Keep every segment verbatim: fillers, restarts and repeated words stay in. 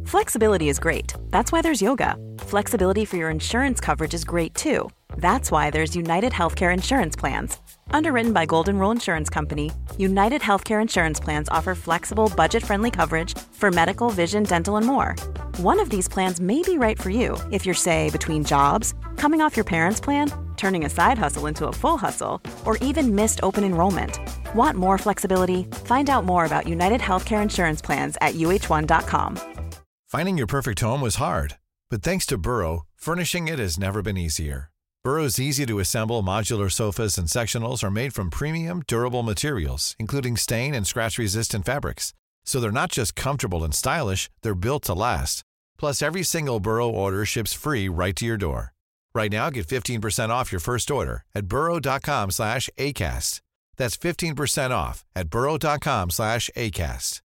Flexibility is great. That's why there's yoga. Flexibility for your insurance coverage is great too. That's why there's United Healthcare Insurance Plans. Underwritten by Golden Rule Insurance Company, United Healthcare Insurance Plans offer flexible, budget-friendly coverage for medical, vision, dental, and more. One of these plans may be right for you if you're, say, between jobs, coming off your parents' plan, turning a side hustle into a full hustle, or even missed open enrollment. Want more flexibility? Find out more about United Healthcare Insurance Plans at U H one dot com. Finding your perfect home was hard, but thanks to Burrow, furnishing it has never been easier. Burrow's easy-to-assemble modular sofas and sectionals are made from premium, durable materials, including stain and scratch-resistant fabrics. So they're not just comfortable and stylish, they're built to last. Plus, every single Burrow order ships free right to your door. Right now, get fifteen percent off your first order at burrow.com slash ACAST. That's fifteen percent off at burrow.com slash ACAST.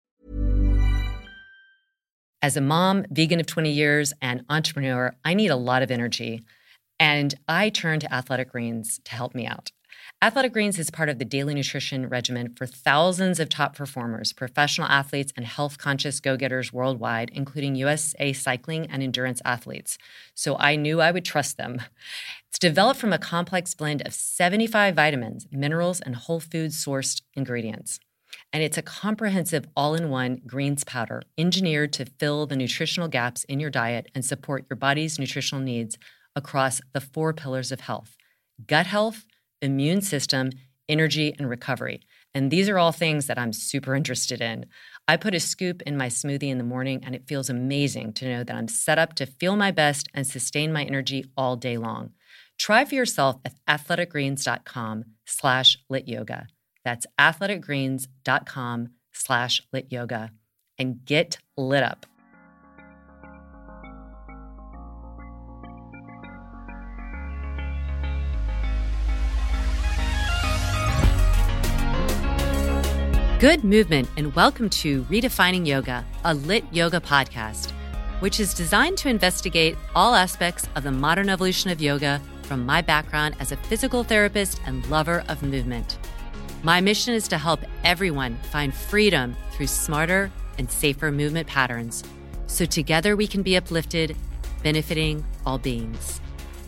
As a mom, vegan of twenty years, and entrepreneur, I need a lot of energy. And I turn to Athletic Greens to help me out. Athletic Greens is part of the daily nutrition regimen for thousands of top performers, professional athletes, and health-conscious go-getters worldwide, including U S A cycling and endurance athletes. So I knew I would trust them. It's developed from a complex blend of seventy-five vitamins, minerals, and whole food-sourced ingredients. And it's a comprehensive all-in-one greens powder engineered to fill the nutritional gaps in your diet and support your body's nutritional needs across the four pillars of health: gut health, immune system, energy, and recovery. And these are all things that I'm super interested in. I put a scoop in my smoothie in the morning, and it feels amazing to know that I'm set up to feel my best and sustain my energy all day long. Try for yourself at athleticgreens.com slash lit yoga. That's athleticgreens.com slash lit yoga. And get lit up. Good movement, and welcome to Redefining Yoga, a lit yoga podcast, which is designed to investigate all aspects of the modern evolution of yoga from my background as a physical therapist and lover of movement. My mission is to help everyone find freedom through smarter and safer movement patterns, so together we can be uplifted, benefiting all beings.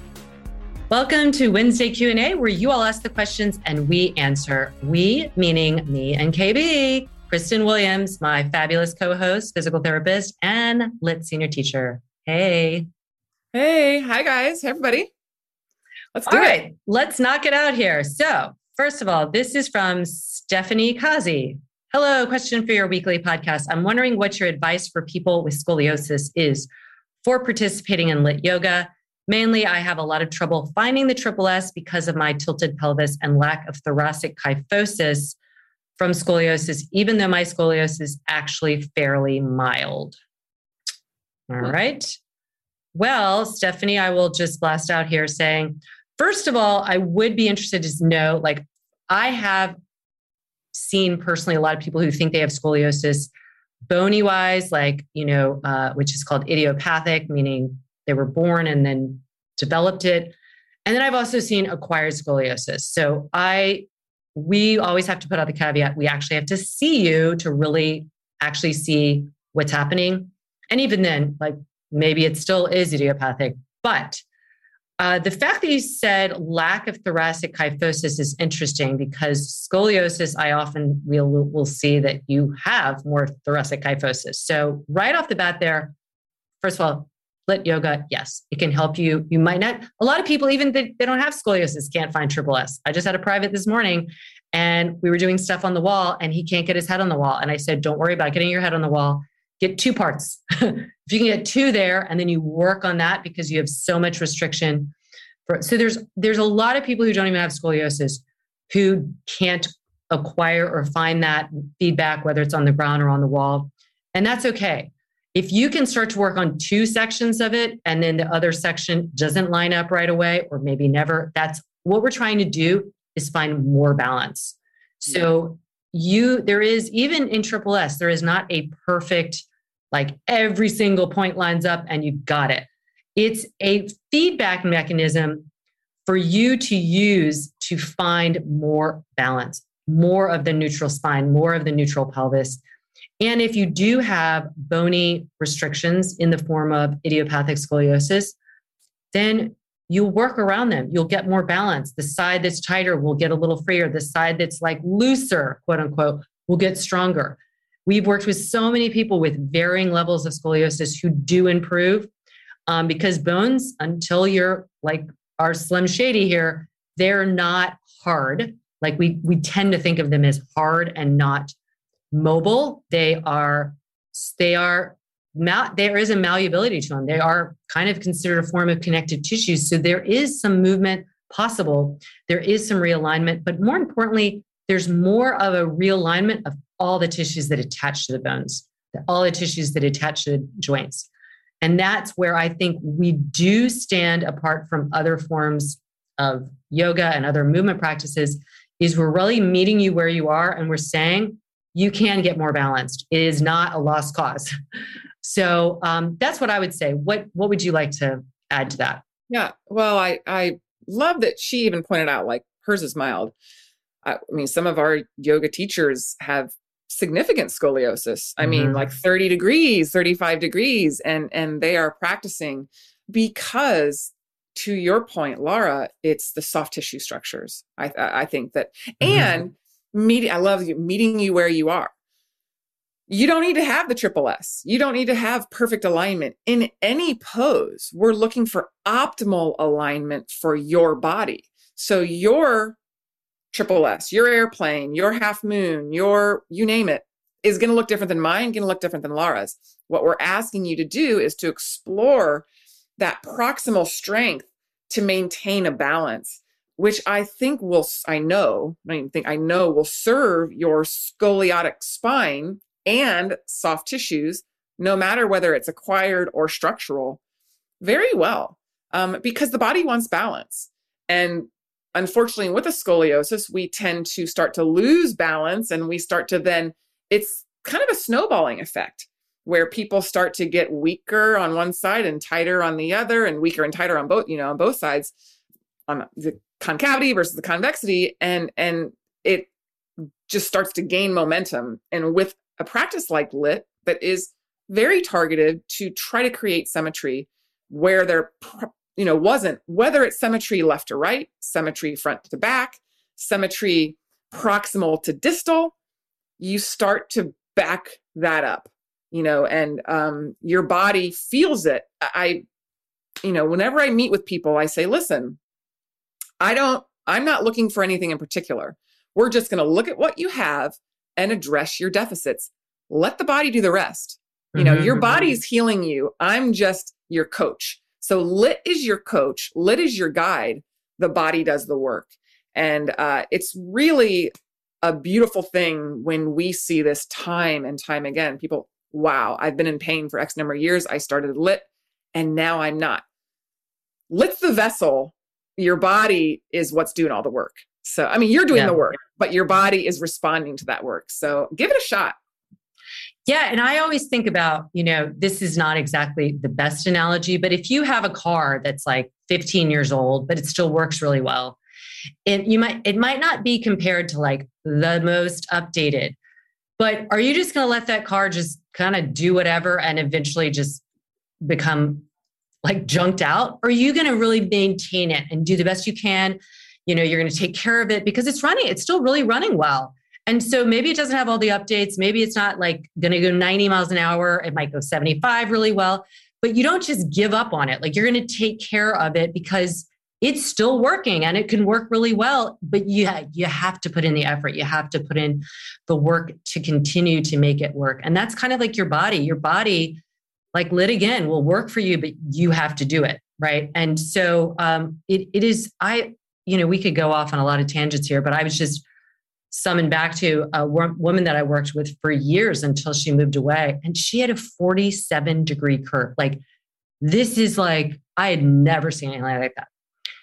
Welcome to Wednesday Q and A, where you all ask the questions and we answer. We, meaning me and K B, Kristen Williams, my fabulous co-host, physical therapist, and lit senior teacher. Hey. Hey. Hi, guys. Hey, everybody. Let's do all it. All right. Let's knock it out here. So first of all, this is from Stephanie Kazi. Hello. Question for your weekly podcast. I'm wondering what your advice for people with scoliosis is for participating in lit yoga. Mainly, I have a lot of trouble finding the triple S because of my tilted pelvis and lack of thoracic kyphosis from scoliosis, even though my scoliosis is actually fairly mild. All right. Well, Stephanie, I will just blast out here saying, first of all, I would be interested to know, like, I have seen personally a lot of people who think they have scoliosis bony wise, like, you know, uh, which is called idiopathic, meaning they were born and then developed it. And then I've also seen acquired scoliosis. So I, we always have to put out the caveat, we actually have to see you to really actually see what's happening. And even then, like, maybe it still is idiopathic. But uh, the fact that you said lack of thoracic kyphosis is interesting, because scoliosis, I often will, will see that you have more thoracic kyphosis. So right off the bat there, first of all, lit yoga, yes, it can help you. You might not, a lot of people, even they, they don't have scoliosis, can't find triple S. I just had a private this morning and we were doing stuff on the wall and he can't get his head on the wall. And I said, don't worry about getting your head on the wall. Get two parts. If you can get two there and then you work on that because you have so much restriction. For, so there's, there's a lot of people who don't even have scoliosis who can't acquire or find that feedback, whether it's on the ground or on the wall. And that's okay. If you can start to work on two sections of it and then the other section doesn't line up right away, or maybe never, that's what we're trying to do, is find more balance. So you, there is, even in triple S, there is not a perfect, like every single point lines up and you've got it. It's a feedback mechanism for you to use to find more balance, more of the neutral spine, more of the neutral pelvis. And if you do have bony restrictions in the form of idiopathic scoliosis, then you'll work around them. You'll get more balance. The side that's tighter will get a little freer. The side that's like looser, quote unquote, will get stronger. We've worked with so many people with varying levels of scoliosis who do improve um, because bones, until you're like our Slim Shady here, they're not hard. Like we, we tend to think of them as hard and not mobile. They are, they are, mal- there is a malleability to them. They are kind of considered a form of connective tissue. So there is some movement possible. There is some realignment, but more importantly, there's more of a realignment of all the tissues that attach to the bones, all the tissues that attach to the joints. And that's where I think we do stand apart from other forms of yoga and other movement practices, is we're really meeting you where you are. And we're saying you can get more balanced. It is not a lost cause. So um, that's what I would say. What, what would you like to add to that? Yeah. Well, I, I love that she even pointed out, like, hers is mild. I mean, some of our yoga teachers have significant scoliosis. I mean, mm-hmm. like thirty degrees, thirty-five degrees, and, and they are practicing because, to your point, Laura, it's the soft tissue structures. I, I think that, mm-hmm. and meet, I love you, meeting you where you are. You don't need to have the triple S. You don't need to have perfect alignment in any pose. We're looking for optimal alignment for your body. So your triple S, your airplane, your half moon, your, you name it, is going to look different than mine, going to look different than Laura's. What we're asking you to do is to explore that proximal strength to maintain a balance, which I think will, I know, I don't even think I know will serve your scoliotic spine and soft tissues, no matter whether it's acquired or structural, very well, um, because the body wants balance. And unfortunately, with a scoliosis, we tend to start to lose balance, and we start to then, it's kind of a snowballing effect where people start to get weaker on one side and tighter on the other, and weaker and tighter on both, you know, on both sides, on the concavity versus the convexity. And, and it just starts to gain momentum. And with a practice like L I T that is very targeted to try to create symmetry where there you know, wasn't, whether it's symmetry left to right, symmetry front to back, symmetry proximal to distal, you start to back that up, you know, and um, your body feels it. I, you know, whenever I meet with people, I say, listen, I don't, I'm not looking for anything in particular. We're just going to look at what you have and address your deficits. Let the body do the rest. You know, mm-hmm. your body's healing you. I'm just your coach. So L I T is your coach, L I T is your guide, the body does the work. And uh, it's really a beautiful thing when we see this time and time again. People, wow, I've been in pain for X number of years. I started L I T and now I'm not. L I T's the vessel. Your body is what's doing all the work. So, I mean, you're doing yeah. the work, but your body is responding to that work. So give it a shot. Yeah. And I always think about, you know, this is not exactly the best analogy, but if you have a car that's like fifteen years old, but it still works really well, it, you might, it might not be compared to like the most updated, but are you just going to let that car just kind of do whatever and eventually just become like junked out? Or are you going to really maintain it and do the best you can? You know, you're going to take care of it because it's running, it's still really running well. And so maybe it doesn't have all the updates. Maybe it's not like going to go ninety miles an hour. It might go seventy-five really well, but you don't just give up on it. Like you're going to take care of it because it's still working and it can work really well, but you, you have to put in the effort. You have to put in the work to continue to make it work. And that's kind of like your body. Your body, like L I T again, will work for you, but you have to do it. Right. And so um, it, it is, I, you know, we could go off on a lot of tangents here, but I was just summoned back to a woman that I worked with for years until she moved away. And she had a forty-seven degree curve. Like this is like, I had never seen anything like that.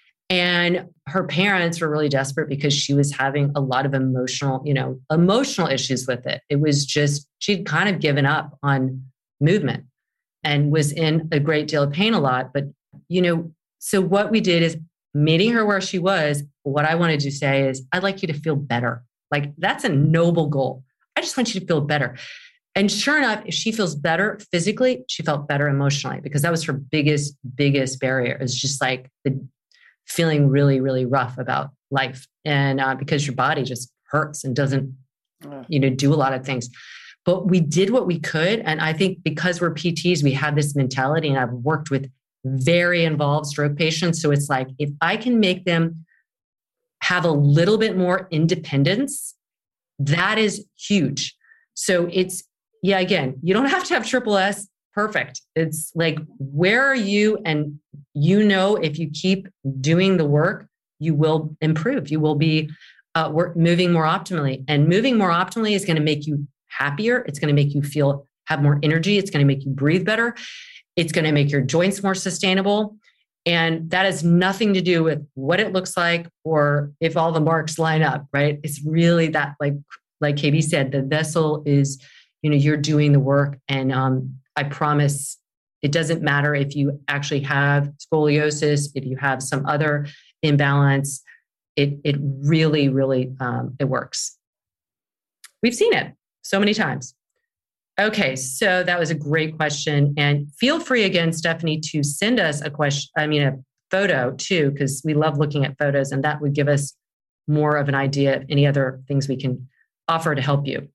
And her parents were really desperate because she was having a lot of emotional, you know, emotional issues with it. It was just, she'd kind of given up on movement and was in a great deal of pain a lot. But, you know, so what we did is meeting her where she was. What I wanted to say is, I'd like you to feel better. Like that's a noble goal. I just want you to feel better. And sure enough, if she feels better physically, she felt better emotionally, because that was her biggest, biggest barrier. It's just like the feeling really, really rough about life. And uh, because your body just hurts and doesn't, you know, do a lot of things. But we did what we could. And I think because we're P Ts, we have this mentality, and I've worked with very involved stroke patients. So it's like, if I can make them have a little bit more independence, that is huge. So it's, yeah, again, you don't have to have triple S perfect. It's like, where are you? And you know, if you keep doing the work, you will improve. You will be uh, work, moving more optimally. And moving more optimally is going to make you happier. It's going to make you feel, have more energy. It's going to make you breathe better. It's going to make your joints more sustainable. And that has nothing to do with what it looks like or if all the marks line up, right? It's really that, like, like K B said, the vessel is, you know, you're doing the work. And um, I promise it doesn't matter if you actually have scoliosis, if you have some other imbalance, it, it really, really, um, it works. We've seen it so many times. Okay, so that was a great question. And feel free again, Stephanie, to send us a question, I mean, a photo too, because we love looking at photos, and that would give us more of an idea of any other things we can offer to help you.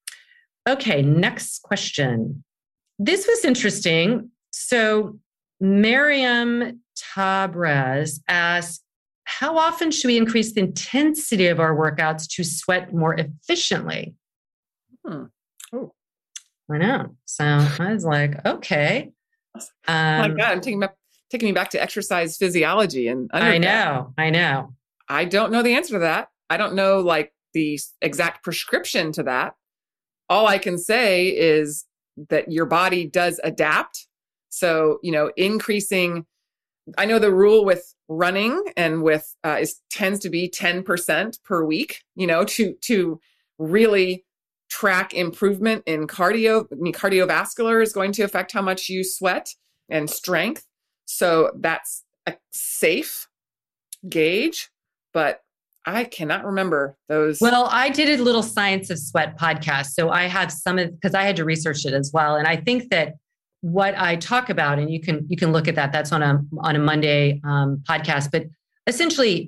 Okay, next question. This was interesting. So Miriam Tabrez asked, how often should we increase the intensity of our workouts to sweat more efficiently? Hmm. Oh. I know. So I was like, okay. Um, oh my God, I'm taking me, taking me back to exercise physiology. And I know, I know. I don't know the answer to that. I don't know like the exact prescription to that. All I can say is that your body does adapt. So, you know, increasing, I know the rule with running and with uh, is tends to be ten percent per week, you know, to, to really track improvement in cardio. I mean, cardiovascular is going to affect how much you sweat and strength. So that's a safe gauge, but I cannot remember those. Well, I did a little Science of Sweat podcast. So I have some of, because I had to research it as well. And I think that what I talk about, and you can, you can look at that, that's on a, on a Monday um, podcast, but essentially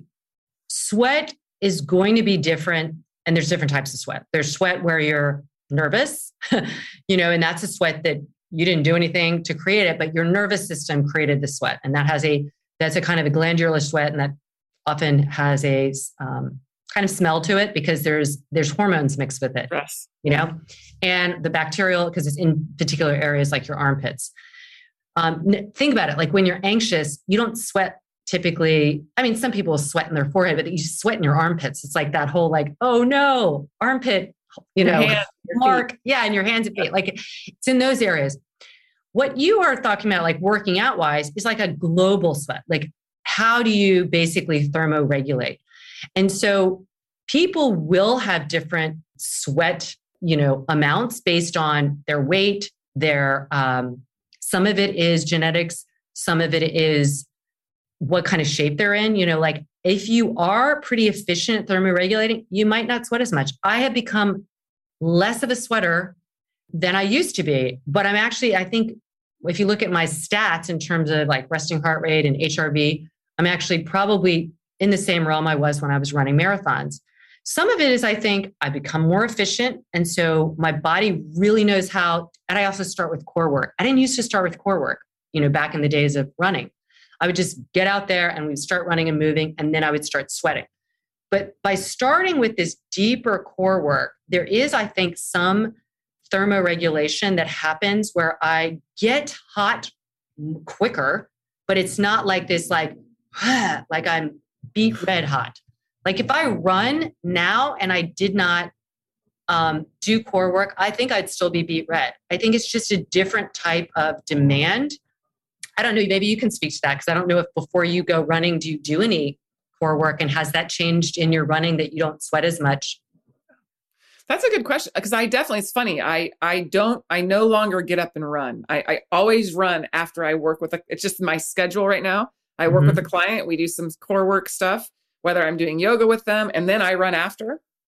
sweat is going to be different. And there's different types of sweat. There's sweat where you're nervous, you know, and that's a sweat that you didn't do anything to create it, but your nervous system created the sweat. And that has a, that's a kind of a glandular sweat. And that often has a um, kind of smell to it because there's, there's hormones mixed with it, yes. you know, and the bacterial, because it's in particular areas like your armpits. Um, think about it. Like when you're anxious, you don't sweat typically. I mean, some people sweat in their forehead, but you sweat in your armpits. It's like that whole like, oh no, armpit, you know, hands, mark. Yeah. And your hands and feet, like it's in those areas. What you are talking about, like working out wise, is like a global sweat. Like how do you basically thermoregulate? And so people will have different sweat, you know, amounts based on their weight, their, um, some of it is genetics. Some of it is what kind of shape they're in. You know, like if you are pretty efficient at thermoregulating, you might not sweat as much. I have become less of a sweater than I used to be, but I'm actually, I think if you look at my stats in terms of like resting heart rate and H R V, I'm actually probably in the same realm I was when I was running marathons. Some of it is, I think I become more efficient. And so my body really knows how, and I also start with core work. I didn't used to start with core work, you know, back in the days of running. I would just get out there and we'd start running and moving, and then I would start sweating. But by starting with this deeper core work, there is, I think, some thermoregulation that happens where I get hot quicker, but it's not like this, like, like I'm beet red hot. Like if I run now and I did not um, do core work, I think I'd still be beet red. I think it's just a different type of demand. I don't know, maybe you can speak to that because I don't know if before you go running, do you do any core work, and has that changed in your running that you don't sweat as much? That's a good question because I definitely, it's funny. I, I don't, I no longer get up and run. I, I always run after I work with, a, it's just my schedule right now. I work mm-hmm. with a client. We do some core work stuff, whether I'm doing yoga with them, and then I run after.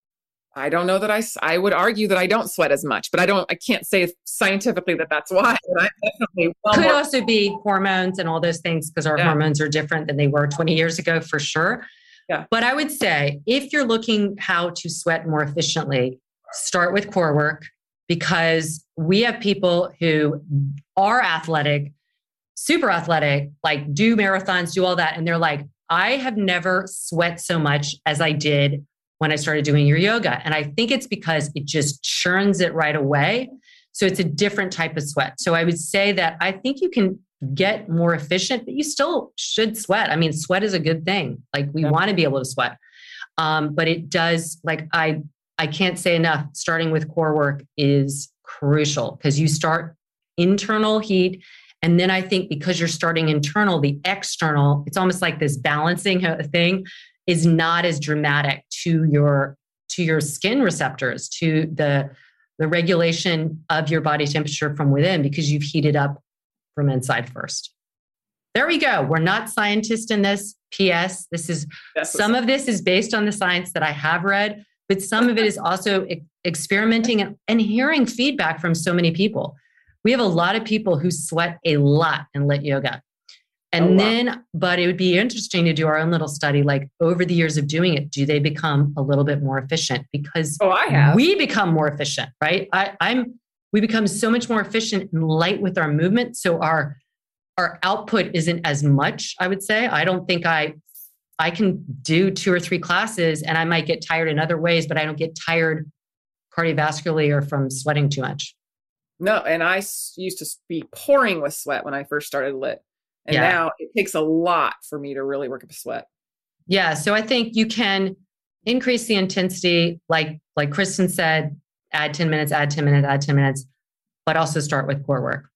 I don't know that I, I would argue that I don't sweat as much, but I don't, I can't say scientifically that that's why. But I definitely well could more- also be hormones and all those things because our Yeah. hormones are different than they were twenty years ago for sure. Yeah. But I would say if you're looking how to sweat more efficiently, start with core work because we have people who are athletic, super athletic, like do marathons, do all that. And they're like, I have never sweat so much as I did when I started doing your yoga. And I think it's because it just churns it right away. So it's a different type of sweat. So I would say that I think you can get more efficient, but you still should sweat. I mean, sweat is a good thing. Like we Yeah. want to be able to sweat. Um, but it does, like I, I can't say enough, starting with core work is crucial because you start internal heat. And then I think because you're starting internal, the external, it's almost like this balancing thing is not as dramatic to your to your skin receptors, to the, the regulation of your body temperature from within because you've heated up from inside first. There we go. We're not scientists in this. P S. This is That's some of this is based on the science that I have read, but some of it is also e- experimenting and, and hearing feedback from so many people. We have a lot of people who sweat a lot in lit yoga. And Oh, wow. then, but it would be interesting to do our own little study, like over the years of doing it, do they become a little bit more efficient? Because Oh, I have. we become more efficient, right? I, I'm, we become so much more efficient and light with our movement. So our, our output isn't as much, I would say. I don't think I, I can do two or three classes and I might get tired in other ways, but I don't get tired cardiovascularly or from sweating too much. No, and I s- used to be pouring with sweat when I first started lit. And Yeah. now it takes a lot for me to really work up a sweat. Yeah. So I think you can increase the intensity, like, like Kristen said, add ten minutes, add ten minutes, add ten minutes, but also start with core work.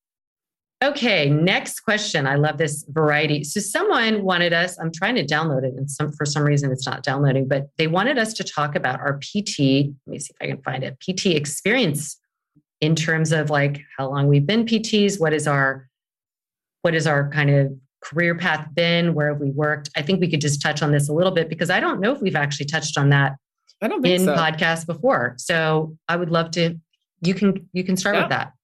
Okay. Next question. I love this variety. So someone wanted us, I'm trying to download it and some, for some reason it's not downloading, but they wanted us to talk about our P T. Let me see if I can find it. P T experience in terms of like how long we've been P Ts. What is our, what is our kind of career path been? Where have we worked? I think we could just touch on this a little bit because I don't know if we've actually touched on that I don't think in so. podcasts before. So I would love to, you can, you can start Yeah. with that.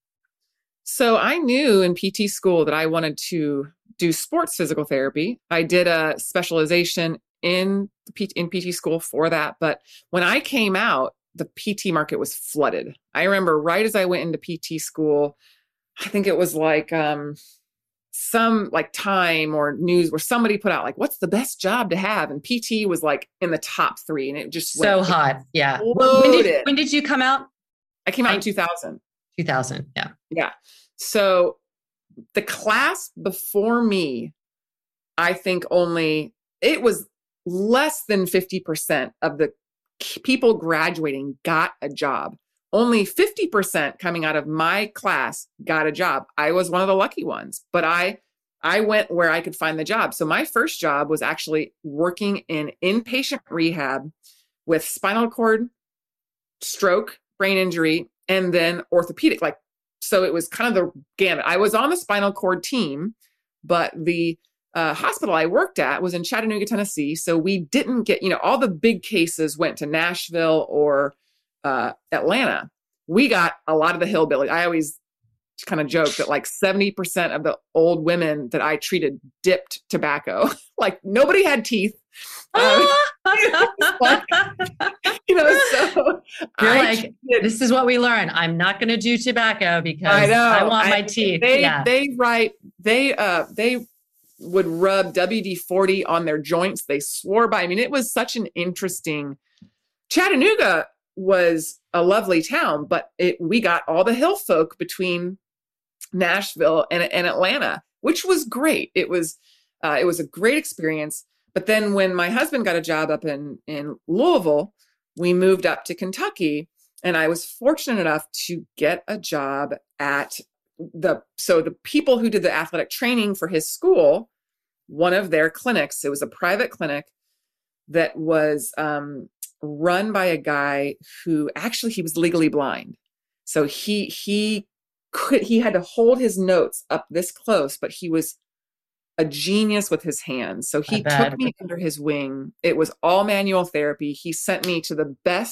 So I knew in P T school that I wanted to do sports physical therapy. I did a specialization in P- in P T school for that. But when I came out, the P T market was flooded. I remember right as I went into P T school, I think it was like um, some like Time or news where somebody put out like, what's the best job to have? And P T was like in the top three. And it just So went hot. Yeah. When loaded. did, when did you come out? I came out I- in two thousand. two thousand. Yeah. Yeah. So the class before me, I think only it was less than fifty percent of the k- people graduating got a job. Only fifty percent coming out of my class got a job. I was one of the lucky ones, but I I went where I could find the job. So my first job was actually working in inpatient rehab with spinal cord, stroke, brain injury, and then orthopedic. Like, so it was kind of the gamut. I was on the spinal cord team, but the uh, hospital I worked at was in Chattanooga, Tennessee. So we didn't get, you know, all the big cases went to Nashville or uh, Atlanta. We got a lot of the hillbilly. I always kind of joke that like seventy percent of the old women that I treated dipped tobacco. Like nobody had teeth. Um, you know, so You're I like, treated- this is what we learn. I'm not going to do tobacco because I I, know. want my I- teeth. They yeah. they write they uh they would rub W D forty on their joints. They swore by. I mean, it was such an interesting. Chattanooga was a lovely town, but it we got all the hill folk between Nashville and, and Atlanta, which was great. It was uh, it was a great experience. But then when my husband got a job up in in Louisville, we moved up to Kentucky. And I was fortunate enough to get a job at the, so the people who did the athletic training for his school, one of their clinics, it was a private clinic that was um, run by a guy who actually, he was legally blind. So he, he could, he had to hold his notes up this close, but he was a genius with his hands. So he I bet. took me under his wing. It was all manual therapy. He sent me to the best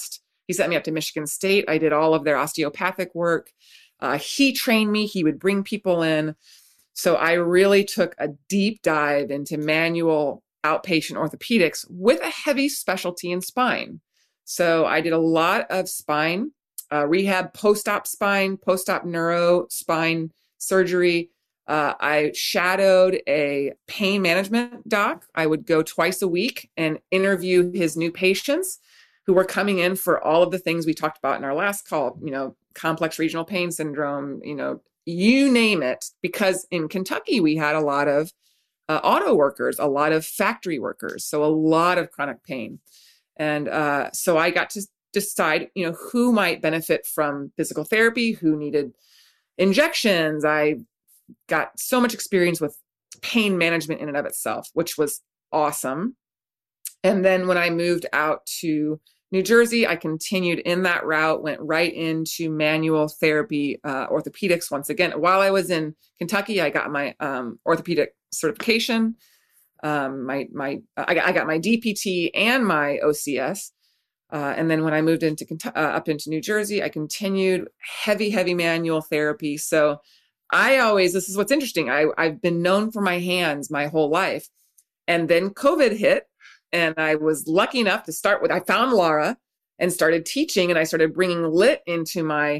He sent me up to Michigan State. I did all of their osteopathic work. Uh, he trained me. He would bring people in. So I really took a deep dive into manual outpatient orthopedics with a heavy specialty in spine. So I did a lot of spine, uh, rehab, post-op spine, post-op neuro, spine surgery. Uh, I shadowed a pain management doc. I would go twice a week and interview his new patients who were coming in for all of the things we talked about in our last call, you know, complex regional pain syndrome, you know, you name it. Because in Kentucky, we had a lot of uh, auto workers, a lot of factory workers, so a lot of chronic pain. And uh, so I got to decide, you know, who might benefit from physical therapy, who needed injections. I got so much experience with pain management in and of itself, which was awesome. And then when I moved out to New Jersey, I continued in that route, went right into manual therapy, uh, orthopedics once again. While I was in Kentucky, I got my um, orthopedic certification. Um, my my I got, I got my D P T and my O C S. Uh, and then when I moved into uh, up into New Jersey, I continued heavy, heavy manual therapy. So I always, this is what's interesting. I, I've been known for my hands my whole life. And then COVID hit. And I was lucky enough to start with, I found Laura and started teaching, and I started bringing lit into my,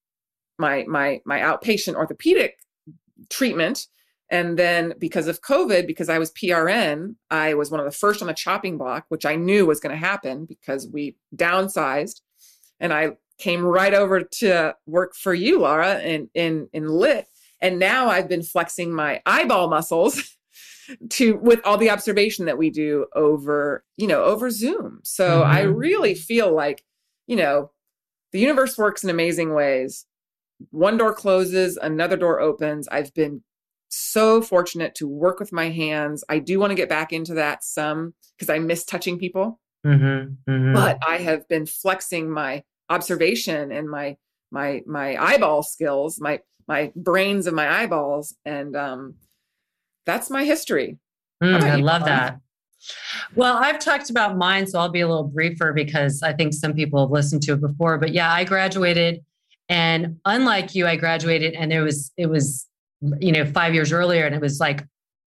my, my, my outpatient orthopedic treatment. And then because of COVID, because I was P R N, I was one of the first on the chopping block, which I knew was going to happen because we downsized, and I came right over to work for you, Laura, in, in, in lit. And now I've been flexing my eyeball muscles to with all the observation that we do over, you know, over Zoom. So mm-hmm. I really feel like, you know, the universe works in amazing ways. One door closes, another door opens. I've been so fortunate to work with my hands. I do want to get back into that some because I miss touching people, mm-hmm. Mm-hmm. but I have been flexing my observation and my, my, my eyeball skills, my, my brains of my eyeballs. And, um, that's my history. Mm, I love that. Well, I've talked about mine, so I'll be a little briefer because I think some people have listened to it before. But yeah, I graduated, and unlike you, I graduated, and there was it was you know five years earlier, and it was like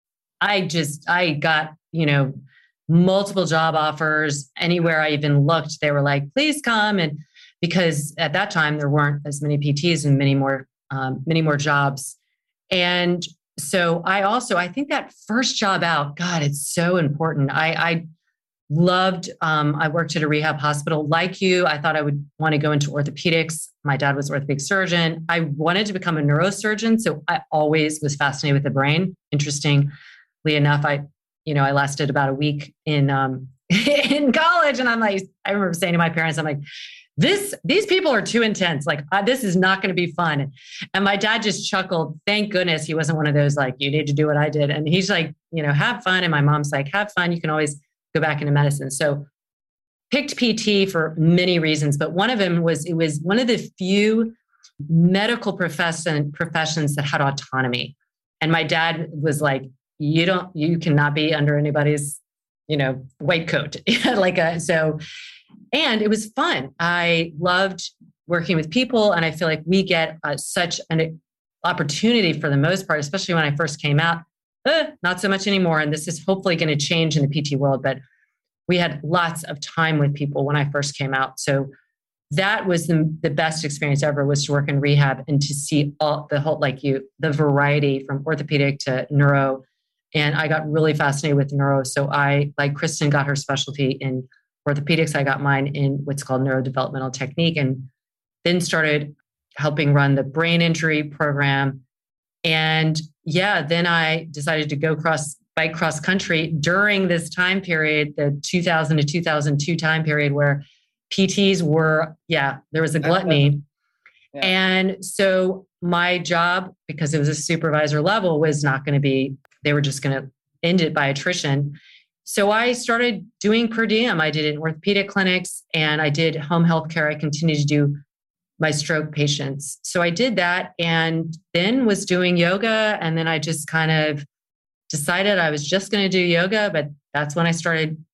I just I got you know multiple job offers anywhere I even looked. They were like, "Please come," and because at that time there weren't as many P Ts and many more um, many more jobs, and so I also, I think that first job out, God, it's so important. I, I loved, um, I worked at a rehab hospital like you. I thought I would want to go into orthopedics. My dad was an orthopedic surgeon. I wanted to become a neurosurgeon. So I always was fascinated with the brain. Interestingly enough, I, you know, I lasted about a week in, um, in college. And I'm like, I remember saying to my parents, I'm like, This, these people are too intense. Like, uh, this is not going to be fun. And my dad just chuckled. Thank goodness he wasn't one of those, like, you need to do what I did. And he's like, you know, have fun. And my mom's like, have fun. You can always go back into medicine. So picked P T for many reasons, but one of them was, it was one of the few medical profession professions that had autonomy. And my dad was like, you don't, you cannot be under anybody's, you know, white coat. like a, so And it was fun. I loved working with people. And I feel like we get uh, such an opportunity for the most part, especially when I first came out, eh, not so much anymore. And this is hopefully going to change in the P T world, but we had lots of time with people when I first came out. So that was the, the best experience ever, was to work in rehab and to see all the whole, like you, the variety from orthopedic to neuro. And I got really fascinated with neuro. So I, like Kristen got her specialty in orthopedics. I got mine in what's called neurodevelopmental technique, and then started helping run the brain injury program. And yeah, then I decided to go cross bike cross country during this time period, the two thousand to two thousand two time period, where P Ts were, yeah, there was a gluttony. Yeah. And so my job, because it was a supervisor level, was not going to be, they were just going to end it by attrition. So I started doing per diem. I did it in orthopedic clinics, and I did home health care. I continued to do my stroke patients. So I did that, and then was doing yoga. And then I just kind of decided I was just going to do yoga, but that's when I started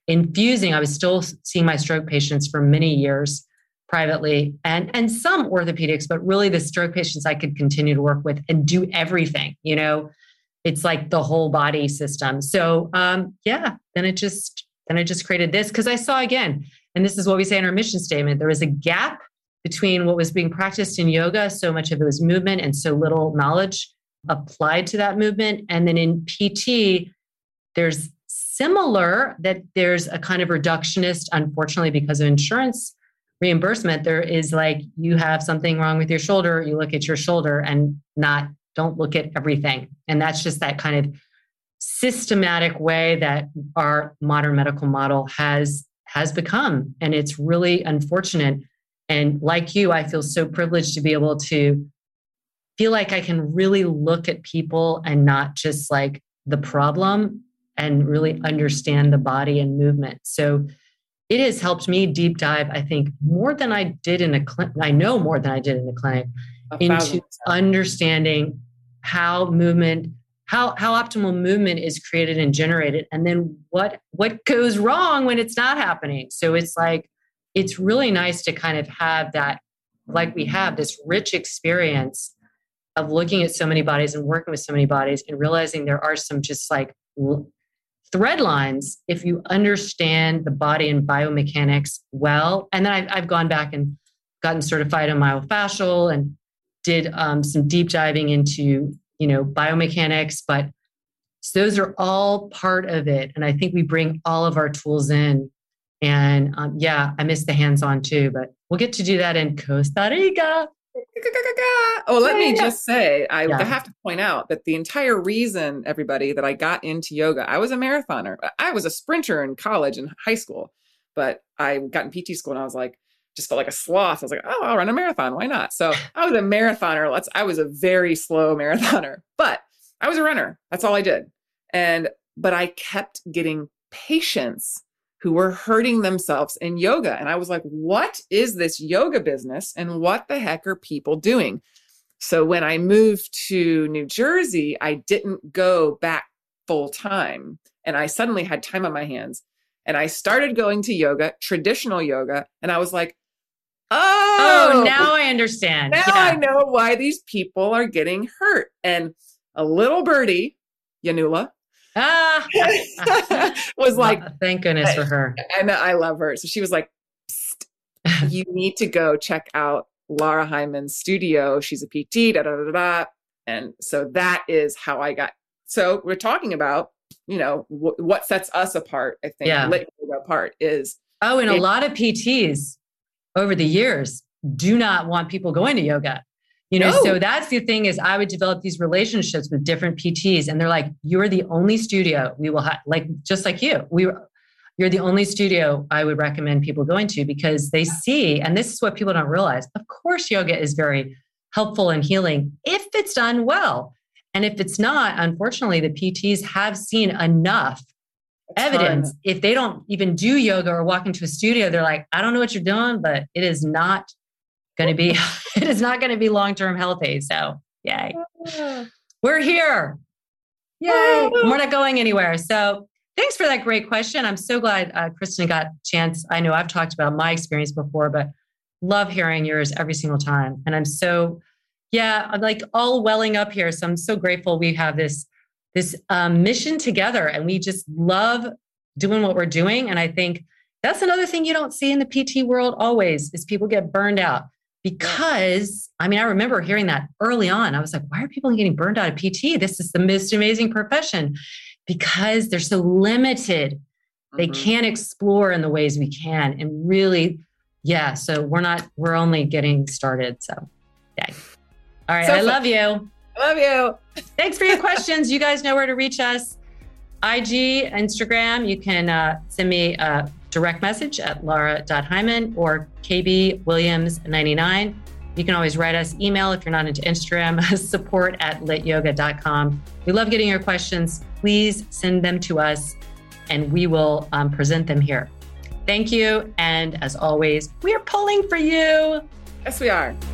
infusing. I was still seeing my stroke patients for many years privately and, and some orthopedics, but really the stroke patients I could continue to work with and do everything, you know, it's like the whole body system. So um, yeah, then it just, then I just created this because I saw again, and this is what we say in our mission statement, there was a gap between what was being practiced in yoga. So much of it was movement and so little knowledge applied to that movement. And then in P T, there's similar that there's a kind of reductionist, unfortunately, because of insurance reimbursement, there is like, you have something wrong with your shoulder, you look at your shoulder and not, don't look at everything. And that's just that kind of systematic way that our modern medical model has, has become. And it's really unfortunate. And like you, I feel so privileged to be able to feel like I can really look at people and not just like the problem and really understand the body and movement. So it has helped me deep dive, I think, more than I did in a clinic. I know more than I did in the clinic into understanding how movement, how, how optimal movement is created and generated, and then what, what goes wrong when it's not happening. So it's like, it's really nice to kind of have that, like we have this rich experience of looking at so many bodies and working with so many bodies and realizing there are some just like thread lines if you understand the body and biomechanics well. And then I've, I've gone back and gotten certified in myofascial and did um, some deep diving into, you know, biomechanics, but so those are all part of it. And I think we bring all of our tools in. And um, yeah, I miss the hands-on too, but we'll get to do that in Costa Rica. Oh, let me just say, I yeah. have to point out that the entire reason, everybody, that I got into yoga, I was a marathoner. I was a sprinter in college and high school, but I got in P T school and I was like, just felt like a sloth. I was like, oh, I'll run a marathon. Why not? So I was a marathoner. Let's, I was a very slow marathoner, but I was a runner. That's all I did. And, but I kept getting patients who were hurting themselves in yoga. And I was like, what is this yoga business? And what the heck are people doing? So when I moved to New Jersey, I didn't go back full time. And I suddenly had time on my hands. And I started going to yoga, traditional yoga. And I was like, oh, oh now I understand. Now yeah. I know why these people are getting hurt. And a little birdie, Yanula, Ah, was like, thank goodness for her. And I love her. So she was like, you need to go check out Laura Hyman's studio. She's a P T, da, da, da, da. And so that is how I got. So we're talking about, you know, w- what sets us apart, I think, yeah. Lit Yoga apart is. Oh, and it, a lot of P Ts over the years do not want people going to yoga. You know, no. So that's the thing is I would develop these relationships with different P Ts and they're like, you're the only studio we will have, like, just like you, we were, you're the only studio I would recommend people going to because they see, and this is what people don't realize. Of course, yoga is very helpful and healing if it's done well. And if it's not, unfortunately, the P Ts have seen enough evidence. If they don't even do yoga or walk into a studio, they're like, I don't know what you're doing, but it is not going to be, it is not going to be long-term healthy. So yay. We're here. Yay. We're not going anywhere. So thanks for that great question. I'm so glad uh, Kristen got a chance. I know I've talked about my experience before, but love hearing yours every single time. And I'm so, yeah, I'm like all welling up here. So I'm so grateful we have this, this um, mission together and we just love doing what we're doing. And I think that's another thing you don't see in the P T world always is people get burned out. Because, I mean, I remember hearing that early on. I was like, why are people getting burned out of P T? This is the most amazing profession because they're so limited. Mm-hmm. They can't explore in the ways we can. And really, yeah, so we're not, we're only getting started. So, yeah. All right. So I fun. love you. I love you. Thanks for your questions. You guys know where to reach us. I G, Instagram, you can uh, send me a direct message at laura dot hyman or K B Williams ninety-nine. You can always write us email if you're not into Instagram, support at lit yoga dot com. We love getting your questions. Please send them to us and we will um, present them here. Thank you. And as always, we are pulling for you. Yes, we are.